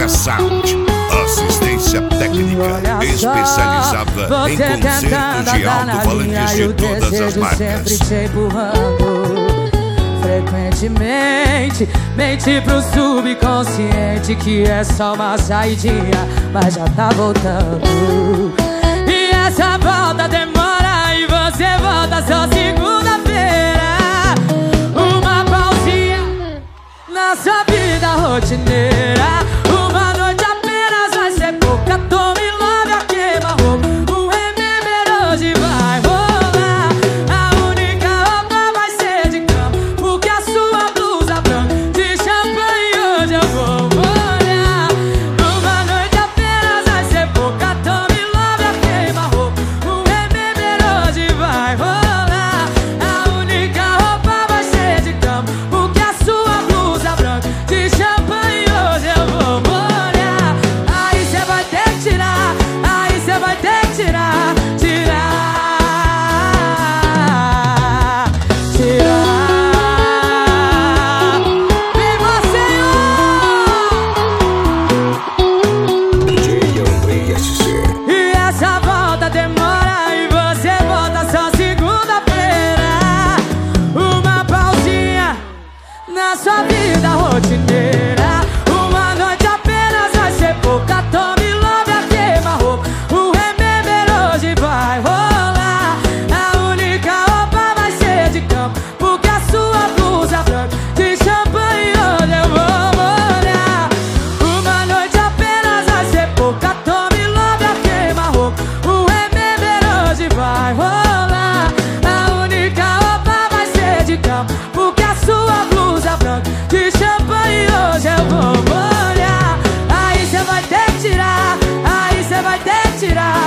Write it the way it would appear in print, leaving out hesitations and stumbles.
Sound, assistência técnica especializada em concertos de alto-falantes de todas as marcas. Sempre te empurrando frequentemente, mente pro subconsciente que é só uma saidinha, mas já tá voltando. E essa volta demora e você volta só segunda-feira. Uma pausinha na sua vida rotineira. Uma noite apenas vai ser pouca. Tome logo a queima-roupa. O remember hoje vai rolar. A única roupa vai ser de cama, porque a sua blusa branca de champanhe hoje eu vou molhar. Uma noite apenas vai ser pouca. Tome logo a queima-roupa. O remember hoje vai rolar. A única roupa vai ser de cama, porque a sua blusa branca de champanhe hoje eu vou molhar. Aí cê vai ter que tirar, aí cê vai ter que tirar, tirar. Vem você, DJ Andrei SC. e essa volta demora e você volta só segunda-feira. Uma pausinha na sua vida rotineira. Uma noite apenas vai ser pouca. Tome logo a queima-roupa. O remember hoje vai rolar. A única roupa vai ser de cama, porque a sua blusa branca de champanhe hoje eu vou molhar. Uma noite apenas vai ser pouca. Tome logo a queima-roupa. O remember hoje vai rolar. A única roupa vai ser de cama, porque a sua blusa branca de champanhe hoje eu vou molhar. Aí cê vai ter que tirar, aí cê vai ter que tirar.